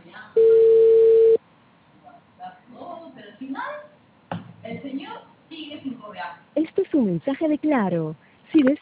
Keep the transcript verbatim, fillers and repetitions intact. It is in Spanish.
Este es un mensaje de Claro. Si deseas